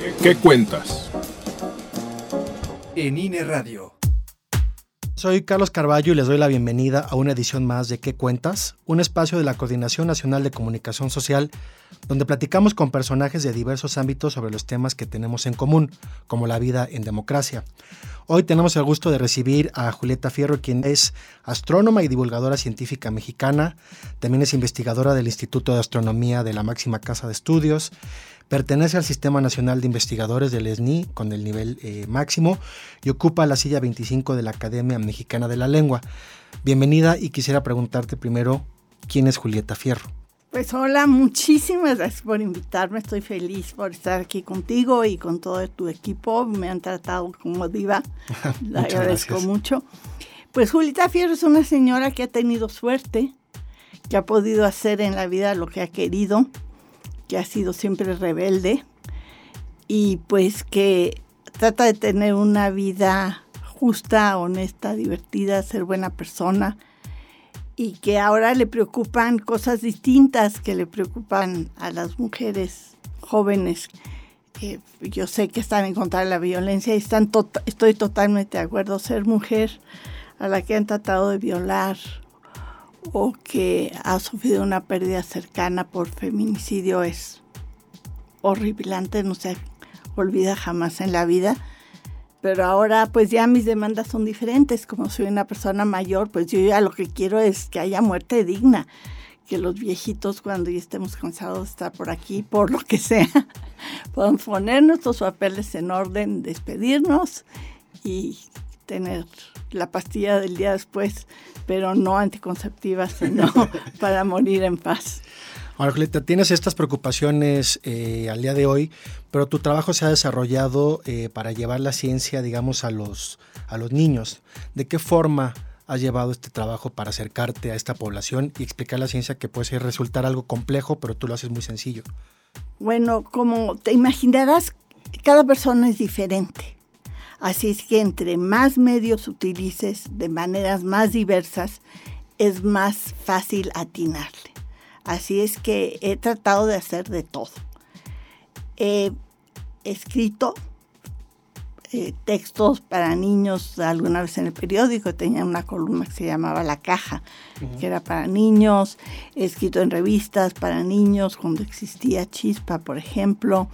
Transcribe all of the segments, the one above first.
¿Qué cuentas? En INE Radio. Soy Carlos Carballo y les doy la bienvenida a una edición más de ¿Qué cuentas? Un espacio de la Coordinación Nacional de Comunicación Social, donde platicamos con personajes de diversos ámbitos sobre los temas que tenemos en común, como la vida en democracia. Hoy tenemos el gusto de recibir a Julieta Fierro, quien es astrónoma y divulgadora científica mexicana, también es investigadora del Instituto de Astronomía de la máxima casa de estudios, pertenece al Sistema Nacional de Investigadores del SNI con el nivel máximo y ocupa la silla 25 de la Academia Mexicana de la Lengua. Bienvenida y quisiera preguntarte primero, ¿quién es Julieta Fierro? Pues hola, muchísimas gracias por invitarme, estoy feliz por estar aquí contigo y con todo tu equipo, me han tratado como diva, le agradezco mucho. Pues Julieta Fierro es una señora que ha tenido suerte, que ha podido hacer en la vida lo que ha querido, que ha sido siempre rebelde y pues que trata de tener una vida justa, honesta, divertida, ser buena persona y que ahora le preocupan cosas distintas que le preocupan a las mujeres jóvenes. Yo sé que están en contra de la violencia y estoy totalmente de acuerdo. Ser mujer a la que han tratado de violar o que ha sufrido una pérdida cercana por feminicidio es horripilante, no se olvida jamás en la vida. Pero ahora pues ya mis demandas son diferentes, como soy una persona mayor, pues yo ya lo que quiero es que haya muerte digna, que los viejitos cuando ya estemos cansados de estar por aquí, por lo que sea, puedan poner nuestros papeles en orden, despedirnos y tener la pastilla del día después, pero no anticonceptiva, sino para morir en paz. Ahora, Julieta, tienes estas preocupaciones al día de hoy, pero tu trabajo se ha desarrollado para llevar la ciencia, digamos, a los niños. ¿De qué forma has llevado este trabajo para acercarte a esta población y explicar la ciencia que puede resultar algo complejo, pero tú lo haces muy sencillo? Bueno, como te imaginarás, cada persona es diferente. Así es que entre más medios utilices de maneras más diversas, es más fácil atinarle. Así es que he tratado de hacer de todo. He escrito textos para niños alguna vez en el periódico. Tenía una columna que se llamaba La Caja, que era para niños. He escrito en revistas para niños cuando existía Chispa, por ejemplo.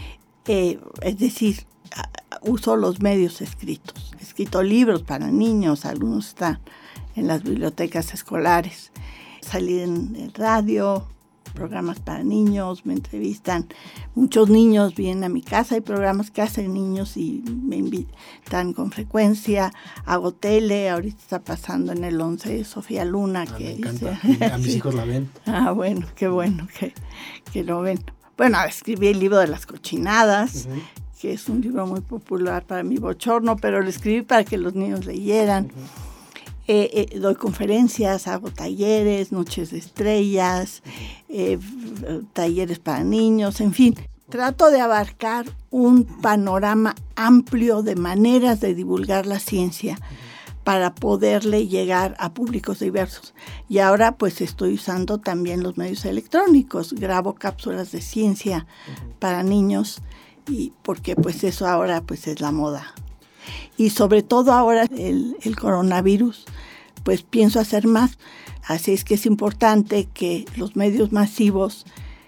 Es decir, uso los medios escritos. He escrito libros para niños, algunos están en las bibliotecas escolares. Salí en el radio, programas para niños, me entrevistan. Muchos niños vienen a mi casa, hay programas que hacen niños y me invitan con frecuencia. Hago tele, ahorita está pasando en el 11 Sofía Luna. Me encanta, a mis hijos la ven. Bueno, qué bueno que lo ven. Bueno, escribí el libro de las cochinadas, que es un libro muy popular para mi bochorno, pero lo escribí para que los niños leyeran. Doy conferencias, hago talleres, noches de estrellas, talleres para niños, en fin. Trato de abarcar un panorama amplio de maneras de divulgar la ciencia para poderle llegar a públicos diversos. Y ahora pues estoy usando también los medios electrónicos, grabo cápsulas de ciencia para niños y porque pues eso ahora pues es la moda. Y sobre todo ahora el coronavirus, pues pienso hacer más. Así es que es importante que los medios masivos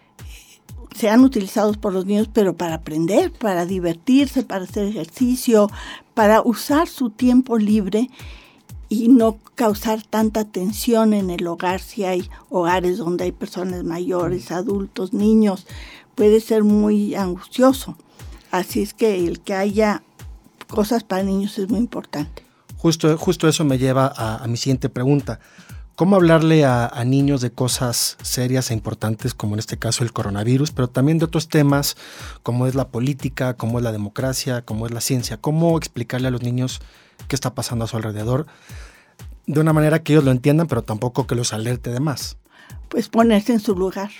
sean utilizados por los niños, pero para aprender, para divertirse, para hacer ejercicio, para usar su tiempo libre y no causar tanta tensión en el hogar. Si hay hogares donde hay personas mayores, adultos, niños, puede ser muy angustioso. Así es que el que haya cosas para niños es muy importante. Justo eso me lleva a mi siguiente pregunta. ¿Cómo hablarle a niños de cosas serias e importantes, como en este caso el coronavirus, pero también de otros temas como es la política, como es la democracia, como es la ciencia? ¿Cómo explicarle a los niños qué está pasando a su alrededor de una manera que ellos lo entiendan, pero tampoco que los alerte de más? Pues ponerse en su lugar,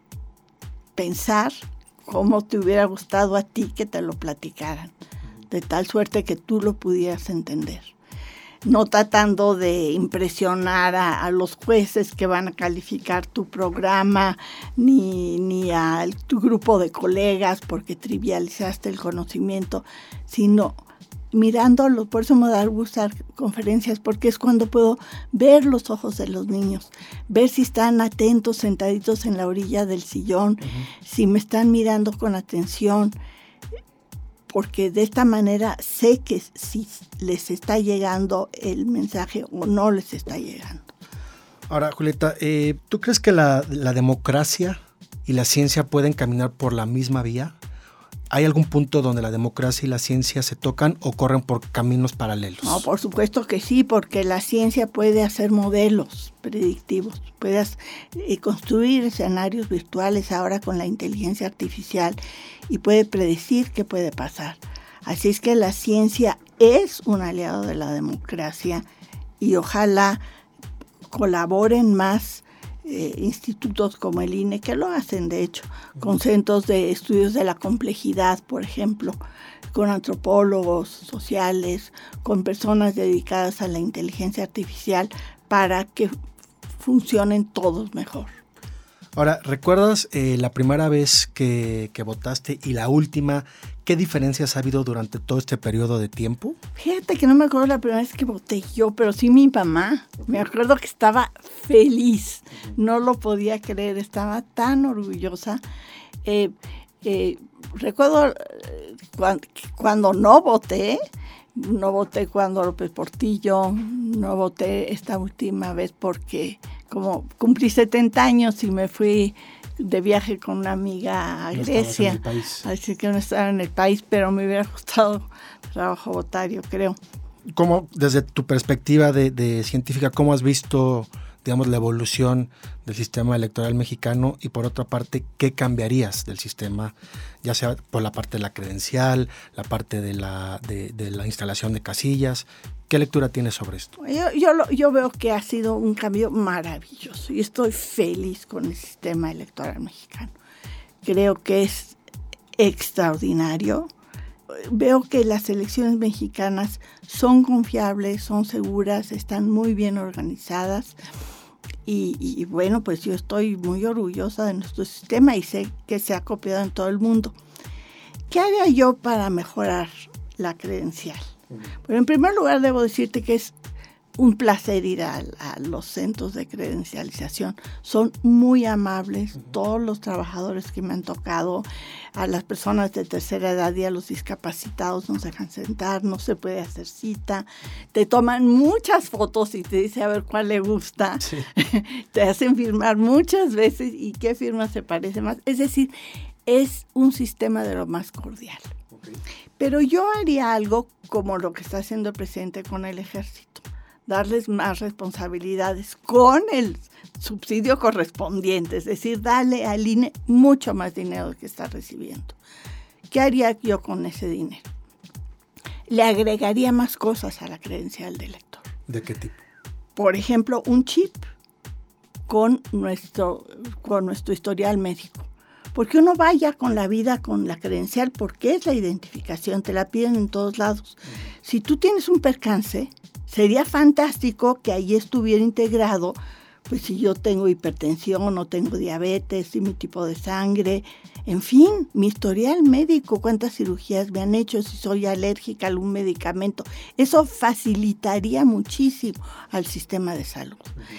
pensar cómo te hubiera gustado a ti que te lo platicaran, de tal suerte que tú lo pudieras entender. no tratando de impresionar a los jueces que van a calificar tu programa, ni a tu grupo de colegas porque trivializaste el conocimiento, sino mirándolos. Por eso me da gusto dar conferencias, porque es cuando puedo ver los ojos de los niños, ver si están atentos, sentaditos en la orilla del sillón, si me están mirando con atención, porque de esta manera sé que si les está llegando el mensaje o no les está llegando. Ahora, Julieta, ¿tú crees que la democracia y la ciencia pueden caminar por la misma vía? ¿Hay algún punto donde la democracia y la ciencia se tocan o corren por caminos paralelos? No, por supuesto que sí, porque la ciencia puede hacer modelos predictivos, puede construir escenarios virtuales ahora con la inteligencia artificial y puede predecir qué puede pasar. Así es que la ciencia es un aliado de la democracia y ojalá colaboren más institutos como el INE, que lo hacen de hecho, con centros de estudios de la complejidad, por ejemplo, con antropólogos sociales, con personas dedicadas a la inteligencia artificial para que funcionen todos mejor. Ahora, ¿recuerdas la primera vez que votaste y la última? ¿Qué diferencias ha habido durante todo este periodo de tiempo? Fíjate que no me acuerdo la primera vez que voté yo, pero sí mi mamá. Me acuerdo que estaba feliz, no lo podía creer, estaba tan orgullosa. Recuerdo cuando no voté cuando López Portillo, no voté esta última vez porque como cumplí 70 años y me fui de viaje con una amiga a Grecia, así que no estaba en el país, pero me hubiera gustado trabajo votar, yo creo. ¿Cómo, desde tu perspectiva de científica, cómo has visto, digamos, la evolución del sistema electoral mexicano y por otra parte, qué cambiarías del sistema, ya sea por la parte de la credencial, la parte de la instalación de casillas? ¿Qué lectura tienes sobre esto? Yo veo que ha sido un cambio maravilloso y estoy feliz con el sistema electoral mexicano. Creo que es extraordinario. Veo que las elecciones mexicanas son confiables, son seguras, están muy bien organizadas y bueno, pues yo estoy muy orgullosa de nuestro sistema y sé que se ha copiado en todo el mundo. ¿Qué haría yo para mejorar la credencial? Bueno, en primer lugar debo decirte que es un placer ir a los centros de credencialización. Son muy amables, todos los trabajadores que me han tocado, a las personas de tercera edad y a los discapacitados nos dejan sentar, no se puede hacer cita, te toman muchas fotos y te dicen a ver cuál le gusta, sí. Te hacen firmar muchas veces y qué firma se parece más. Es decir, es un sistema de lo más cordial. Okay. Pero yo haría algo como lo que está haciendo el presidente con el ejército, darles más responsabilidades con el subsidio correspondiente, es decir, darle al INE mucho más dinero que está recibiendo. ¿Qué haría yo con ese dinero? Le agregaría más cosas a la credencial del elector. ¿De qué tipo? Por ejemplo, un chip con nuestro historial médico. Porque uno vaya con la vida, con la credencial, porque es la identificación, te la piden en todos lados. Si tú tienes un percance, sería fantástico que ahí estuviera integrado, pues si yo tengo hipertensión o tengo diabetes, y mi tipo de sangre, en fin, mi historial médico, cuántas cirugías me han hecho, si soy alérgica a algún medicamento. Eso facilitaría muchísimo al sistema de salud.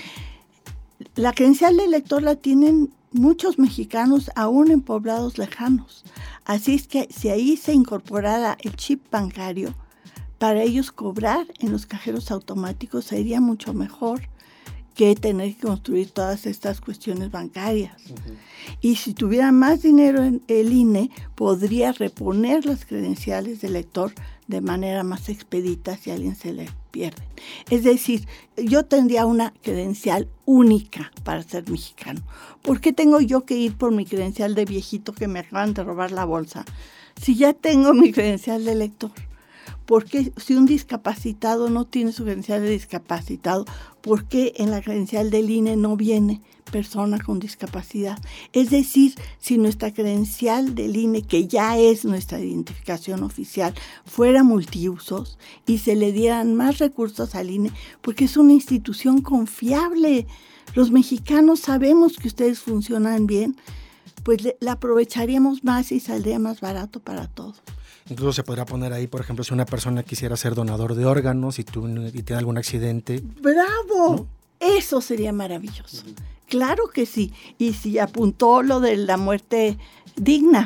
La credencial del elector la tienen muchos mexicanos aún en poblados lejanos. Así es que si ahí se incorporara el chip bancario, para ellos cobrar en los cajeros automáticos sería mucho mejor que tener que construir todas estas cuestiones bancarias. Uh-huh. Y si tuviera más dinero en el INE, podría reponer las credenciales del elector de manera más expedita si a alguien se le pierde. Es decir, yo tendría una credencial única para ser mexicano. ¿Por qué tengo yo que ir por mi credencial de viejito que me acaban de robar la bolsa? Si ya tengo mi credencial de elector. ¿Por qué si un discapacitado no tiene su credencial de discapacitado? ¿Por qué en la credencial del INE no viene? persona con discapacidad. Es decir, si nuestra credencial del INE, que ya es nuestra identificación oficial, fuera multiusos y se le dieran más recursos al INE, porque es una institución confiable. Los mexicanos sabemos que ustedes funcionan bien, pues la aprovecharíamos más y saldría más barato para todos. Incluso se podría poner ahí, por ejemplo, si una persona quisiera ser donador de órganos y tiene algún accidente. ¡Bravo! ¿No? Eso sería maravilloso. Claro que sí. Y si apuntó lo de la muerte digna.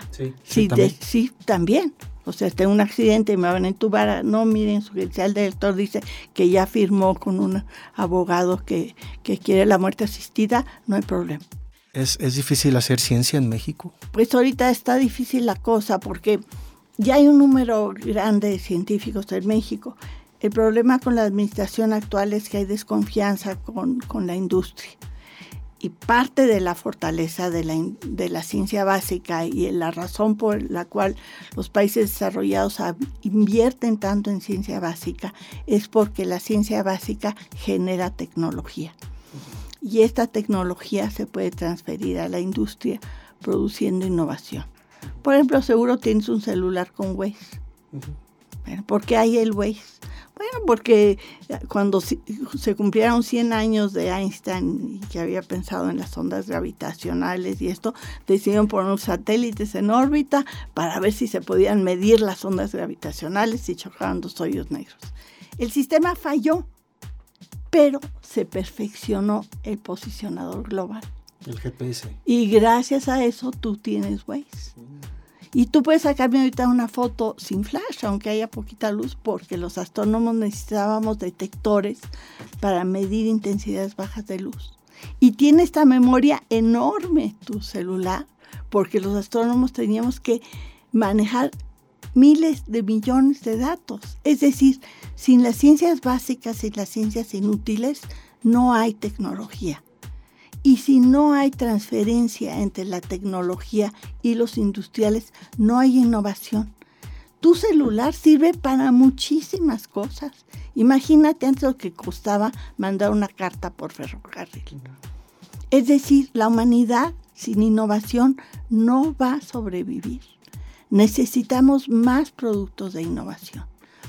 Sí, también. O sea, tengo un accidente y me van a entubar. No, miren, su credencial de lector dice que ya firmó con un abogado que quiere la muerte asistida. No hay problema. ¿Es difícil hacer ciencia en México? Pues ahorita está difícil la cosa porque ya hay un número grande de científicos en México. El problema con la administración actual es que hay desconfianza con la industria. Y parte de la fortaleza de la ciencia básica y la razón por la cual los países desarrollados invierten tanto en ciencia básica es porque la ciencia básica genera tecnología. Y esta tecnología se puede transferir a la industria produciendo innovación. Por ejemplo, seguro tienes un celular con Waze. Bueno, ¿por qué hay el Waze? Bueno, porque cuando se cumplieron 100 años de Einstein y que había pensado en las ondas gravitacionales y esto, decidieron poner unos satélites en órbita para ver si se podían medir las ondas gravitacionales y chocaban dos hoyos negros. El sistema falló, pero se perfeccionó el posicionador global. El GPS. Y gracias a eso tú tienes Waze. Y tú puedes sacarme ahorita una foto sin flash, aunque haya poquita luz, porque los astrónomos necesitábamos detectores para medir intensidades bajas de luz. Y tiene esta memoria enorme tu celular, porque los astrónomos teníamos que manejar miles de millones de datos. Es decir, sin las ciencias básicas y las ciencias inútiles, no hay tecnología. Y si no hay transferencia entre la tecnología y los industriales, no hay innovación. Tu celular sirve para muchísimas cosas. Imagínate antes lo que costaba mandar una carta por ferrocarril. Es decir, la humanidad sin innovación no va a sobrevivir. Necesitamos más productos de innovación.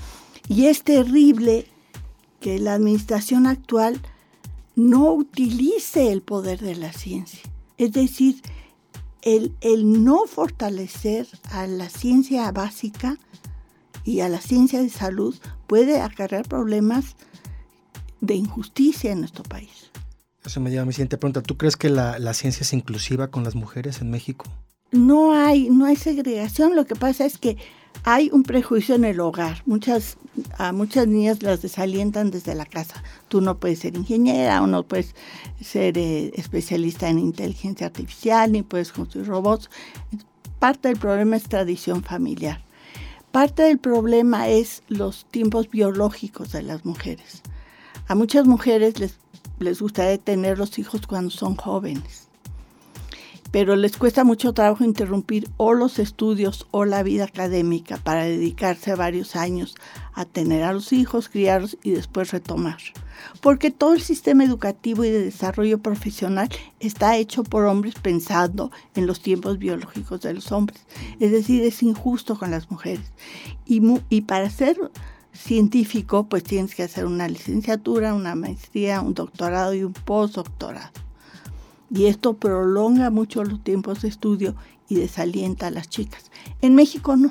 Y es terrible que la administración actual no utilice el poder de la ciencia. Es decir, el no fortalecer a la ciencia básica y a la ciencia de salud puede acarrear problemas de injusticia en nuestro país. Eso me lleva a mi siguiente pregunta. ¿Tú crees que la ciencia es inclusiva con las mujeres en México? No hay segregación. Lo que pasa es que hay un prejuicio en el hogar. A muchas niñas las desalientan desde la casa. Tú no puedes ser ingeniera o no puedes ser especialista en inteligencia artificial, ni puedes construir robots. Parte del problema es tradición familiar. Parte del problema es los tiempos biológicos de las mujeres. A muchas mujeres les gustaría tener los hijos cuando son jóvenes, pero les cuesta mucho trabajo interrumpir o los estudios o la vida académica para dedicarse varios años a tener a los hijos, criarlos y después retomar. Porque todo el sistema educativo y de desarrollo profesional está hecho por hombres pensando en los tiempos biológicos de los hombres. Es decir, es injusto con las mujeres. Y para ser científico, pues tienes que hacer una licenciatura, una maestría, un doctorado y un postdoctorado. Y esto prolonga mucho los tiempos de estudio y desalienta a las chicas. En México no.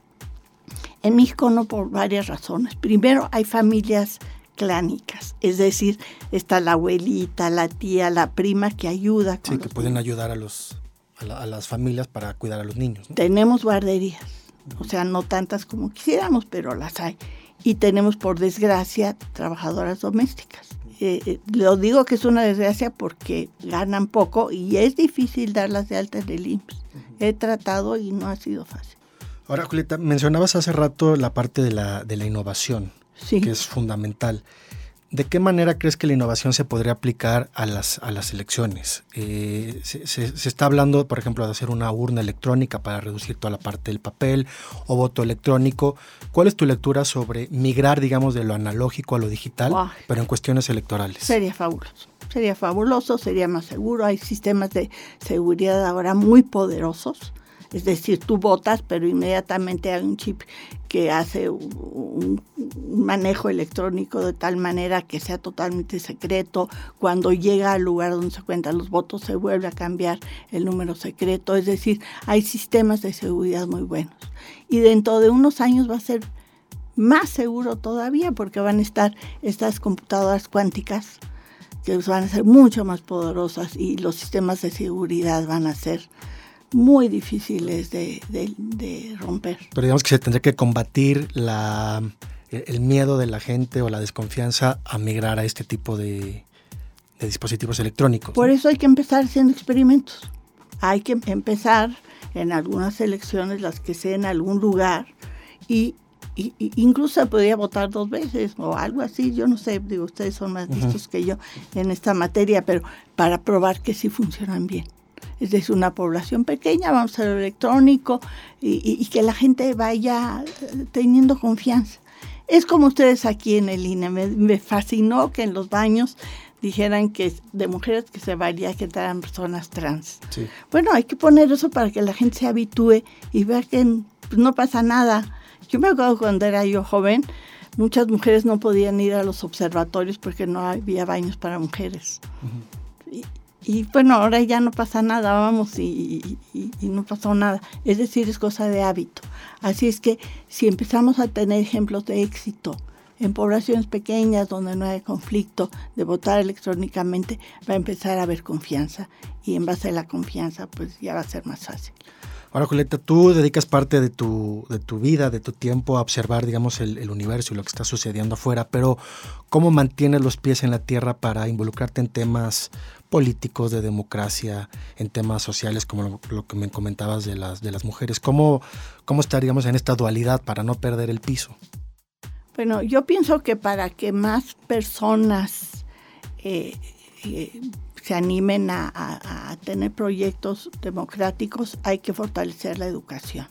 En México no por varias razones. Primero, hay familias clánicas, es decir, está la abuelita, la tía, la prima que ayuda. Sí, que pueden ayudar a las familias para cuidar a los niños, ¿no? Tenemos guarderías, o sea, no tantas como quisiéramos, pero las hay. Y tenemos, por desgracia, trabajadoras domésticas. Lo digo que es una desgracia porque ganan poco y es difícil darlas de alta en el IMSS. He tratado y no ha sido fácil. Ahora, Julieta, mencionabas hace rato la parte de la innovación, sí, que es fundamental. ¿De qué manera crees que la innovación se podría aplicar a las elecciones? Se está hablando, por ejemplo, de hacer una urna electrónica para reducir toda la parte del papel o voto electrónico. ¿Cuál es tu lectura sobre migrar, digamos, de lo analógico a lo digital, pero en cuestiones electorales? Sería fabuloso. sería fabuloso, sería más seguro. Hay sistemas de seguridad ahora muy poderosos. Es decir, tú votas, pero inmediatamente hay un chip que hace un manejo electrónico de tal manera que sea totalmente secreto. Cuando llega al lugar donde se cuentan los votos, se vuelve a cambiar el número secreto. Es decir, hay sistemas de seguridad muy buenos. Y dentro de unos años va a ser más seguro todavía, porque van a estar estas computadoras cuánticas que van a ser mucho más poderosas y los sistemas de seguridad van a ser muy difíciles de romper. Pero digamos que se tendría que combatir el miedo de la gente o la desconfianza a migrar a este tipo de dispositivos electrónicos. Por eso hay que empezar haciendo experimentos. Hay que empezar en algunas elecciones, las que sea en algún lugar, y incluso se podría votar 2 veces o algo así, yo no sé, digo, ustedes son más listos que yo en esta materia, pero para probar que sí funcionan bien. Es decir, una población pequeña, vamos a lo electrónico y que la gente vaya teniendo confianza. Es como ustedes aquí en el INE, me fascinó que en los baños dijeran que de mujeres que se valía que eran personas trans. Sí. Bueno, hay que poner eso para que la gente se habitúe y vea que pues, no pasa nada. Yo me acuerdo cuando era yo joven, muchas mujeres no podían ir a los observatorios porque no había baños para mujeres. Uh-huh. Y bueno, ahora ya no pasa nada, vamos, y no pasó nada. Es decir, es cosa de hábito. Así es que si empezamos a tener ejemplos de éxito en poblaciones pequeñas donde no hay conflicto de votar electrónicamente, va a empezar a haber confianza. Y en base a la confianza, pues ya va a ser más fácil. Ahora, Julieta, tú dedicas parte de tu vida, de tu tiempo a observar, digamos, el universo y lo que está sucediendo afuera, pero ¿cómo mantienes los pies en la tierra para involucrarte en temas políticos, de democracia, en temas sociales, como lo que me comentabas de las mujeres? ¿Cómo estar, digamos, en esta dualidad para no perder el piso? Bueno, yo pienso que para que más personas se animen a tener proyectos democráticos, hay que fortalecer la educación.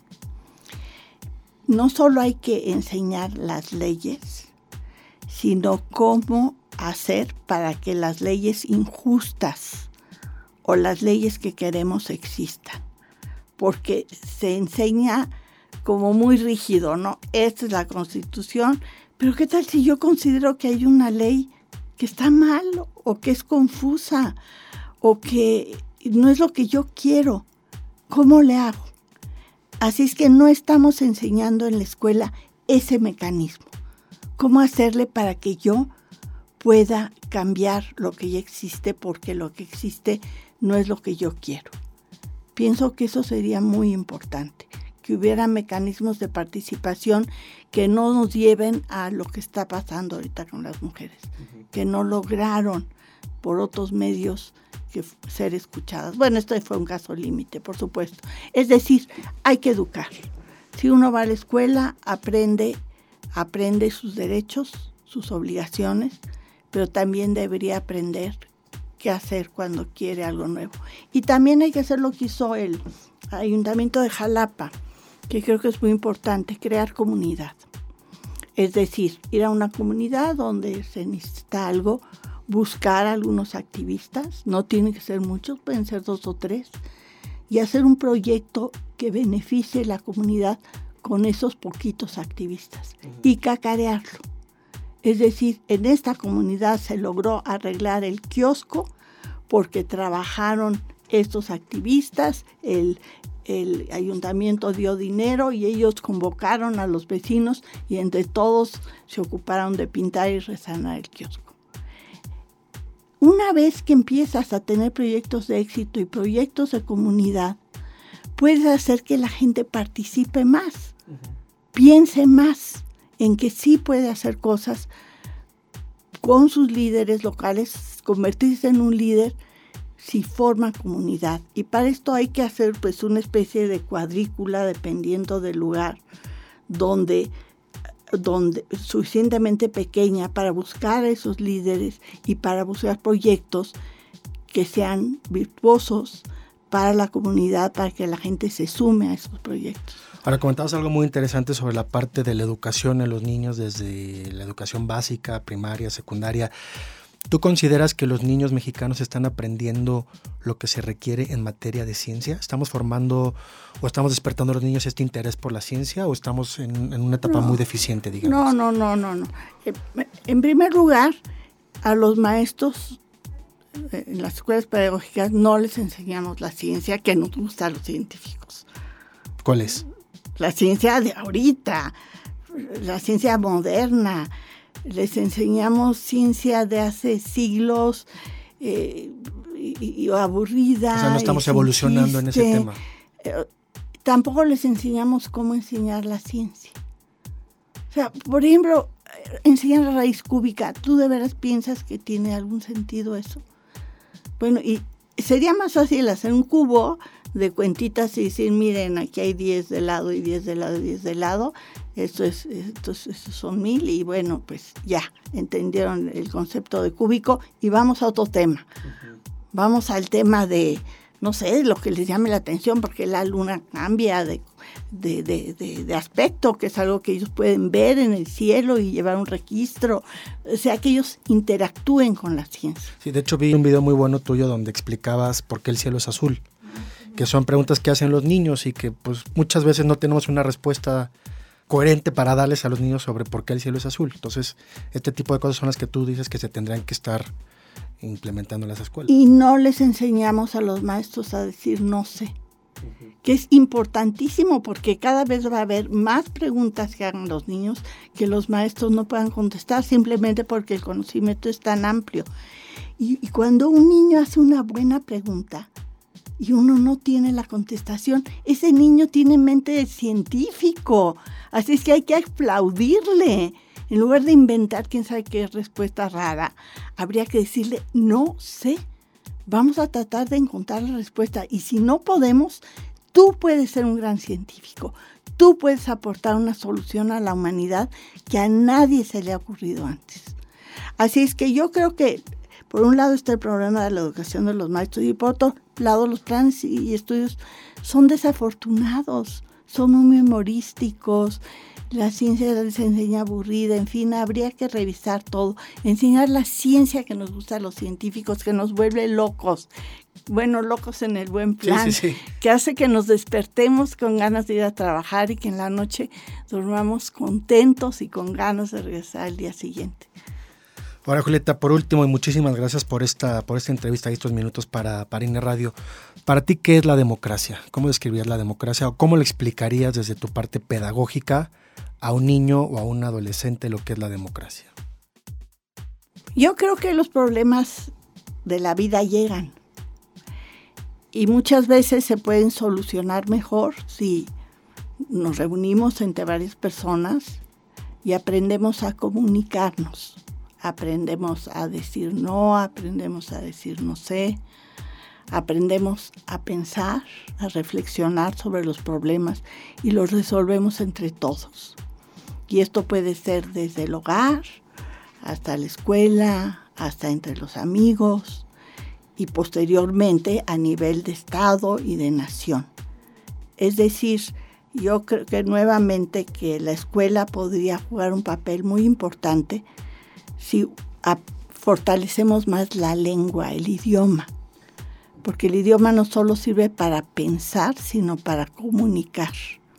No solo hay que enseñar las leyes, sino cómo hacer para que las leyes injustas o las leyes que queremos existan. Porque se enseña como muy rígido, ¿no? Esta es la Constitución, pero ¿qué tal si yo considero que hay una ley que está mal o que es confusa o que no es lo que yo quiero? ¿Cómo le hago? Así es que no estamos enseñando en la escuela ese mecanismo. ¿Cómo hacerle para que yo pueda cambiar lo que ya existe porque lo que existe no es lo que yo quiero? Pienso que eso sería muy importante, que hubiera mecanismos de participación que no nos lleven a lo que está pasando ahorita con las mujeres, que no lograron por otros medios que ser escuchadas. Bueno, este fue un caso límite, por supuesto. Es decir, hay que educar. Si uno va a la escuela, aprende sus derechos, sus obligaciones, pero también debería aprender qué hacer cuando quiere algo nuevo. Y también hay que hacer lo que hizo el Ayuntamiento de Jalapa, que creo que es muy importante, crear comunidad. Es decir, ir a una comunidad donde se necesita algo, buscar a algunos activistas, no tienen que ser muchos, pueden ser 2 o 3, y hacer un proyecto que beneficie a la comunidad con esos poquitos activistas y cacarearlo. Es decir, en esta comunidad se logró arreglar el kiosco porque trabajaron estos activistas, el ayuntamiento dio dinero y ellos convocaron a los vecinos y entre todos se ocuparon de pintar y resanar el kiosco. Una vez que empiezas a tener proyectos de éxito y proyectos de comunidad, puedes hacer que la gente participe más, piense más en que sí puede hacer cosas con sus líderes locales, convertirse en un líder si forma comunidad. Y para esto hay que hacer pues una especie de cuadrícula dependiendo del lugar donde suficientemente pequeña para buscar a esos líderes y para buscar proyectos que sean virtuosos para la comunidad, para que la gente se sume a esos proyectos. Ahora, comentabas algo muy interesante sobre la parte de la educación en los niños, desde la educación básica, primaria, secundaria. ¿Tú consideras que los niños mexicanos están aprendiendo lo que se requiere en materia de ciencia? ¿Estamos formando o estamos despertando a los niños este interés por la ciencia o estamos en una etapa muy deficiente, digamos? No. En primer lugar, a los maestros en las escuelas pedagógicas no les enseñamos la ciencia que nos gusta a los científicos. ¿Cuál es? La ciencia de ahorita, la ciencia moderna. Les enseñamos ciencia de hace siglos y aburrida. O sea, no estamos evolucionando en ese tema. Tampoco les enseñamos cómo enseñar la ciencia. O sea, por ejemplo, enseñar la raíz cúbica. ¿Tú de veras piensas que tiene algún sentido eso? Bueno, y sería más fácil hacer un cubo de cuentitas y decir, miren, aquí hay 10 de lado y 10 de lado y 10 de lado. Estos son 1000 y bueno, pues ya entendieron el concepto de cúbico y vamos a otro tema. Uh-huh. Vamos al tema de, no sé, lo que les llame la atención, porque la luna cambia de aspecto, que es algo que ellos pueden ver en el cielo y llevar un registro. O sea, que ellos interactúen con la ciencia. Sí, de hecho vi un video muy bueno tuyo donde explicabas por qué el cielo es azul, que son preguntas que hacen los niños y que pues muchas veces no tenemos una respuesta coherente para darles a los niños sobre por qué el cielo es azul. Entonces, este tipo de cosas son las que tú dices que se tendrán que estar implementando en las escuelas. Y no les enseñamos a los maestros a decir no sé, que es importantísimo porque cada vez va a haber más preguntas que hagan los niños que los maestros no puedan contestar simplemente porque el conocimiento es tan amplio. Y cuando un niño hace una buena pregunta y uno no tiene la contestación, ese niño tiene mente de científico. Así es que hay que aplaudirle. En lugar de inventar quién sabe qué respuesta rara, habría que decirle, no sé, vamos a tratar de encontrar la respuesta. Y si no podemos, tú puedes ser un gran científico. Tú puedes aportar una solución a la humanidad que a nadie se le ha ocurrido antes. Así es que yo creo que, por un lado está el problema de la educación de los maestros y por otro lado los planes y estudios son desafortunados, son muy memorísticos, la ciencia les enseña aburrida, en fin, habría que revisar todo, enseñar la ciencia que nos gusta a los científicos, que nos vuelve locos, bueno, locos en el buen plan, sí. Que hace que nos despertemos con ganas de ir a trabajar y que en la noche durmamos contentos y con ganas de regresar al día siguiente. Ahora, Julieta, por último, y muchísimas gracias por esta entrevista y estos minutos para INE Radio. Para ti, ¿qué es la democracia? ¿Cómo describirías la democracia o cómo le explicarías desde tu parte pedagógica a un niño o a un adolescente lo que es la democracia? Yo creo que los problemas de la vida llegan y muchas veces se pueden solucionar mejor si nos reunimos entre varias personas y aprendemos a comunicarnos. Aprendemos a decir no, aprendemos a decir no sé, aprendemos a pensar, a reflexionar sobre los problemas y los resolvemos entre todos. Y esto puede ser desde el hogar, hasta la escuela, hasta entre los amigos y posteriormente a nivel de Estado y de nación. Es decir, yo creo que nuevamente que la escuela podría jugar un papel muy importante si fortalecemos más la lengua, el idioma, porque el idioma no solo sirve para pensar, sino para comunicar.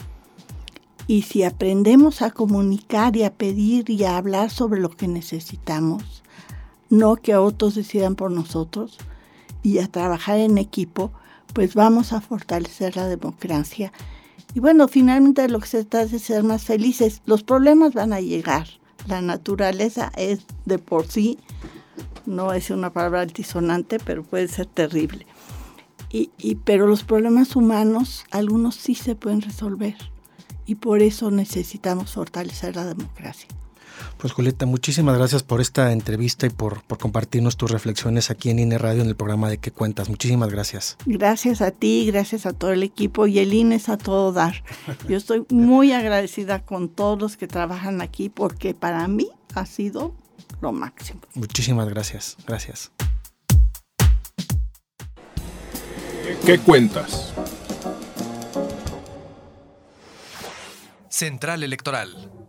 Y si aprendemos a comunicar y a pedir y a hablar sobre lo que necesitamos, no que otros decidan por nosotros, y a trabajar en equipo, pues vamos a fortalecer la democracia. Y bueno, finalmente lo que se trata es ser más felices. Los problemas van a llegar. La naturaleza es de por sí, no es una palabra altisonante, pero puede ser terrible. Pero los problemas humanos, algunos sí se pueden resolver. Y por eso necesitamos fortalecer la democracia. Pues Julieta, muchísimas gracias por esta entrevista y por compartirnos tus reflexiones aquí en INE Radio en el programa de ¿Qué cuentas? Muchísimas gracias. Gracias a ti, gracias a todo el equipo y el INE es a todo dar. Yo estoy muy agradecida con todos los que trabajan aquí porque para mí ha sido lo máximo. Muchísimas gracias. Gracias. ¿Qué cuentas? Central Electoral.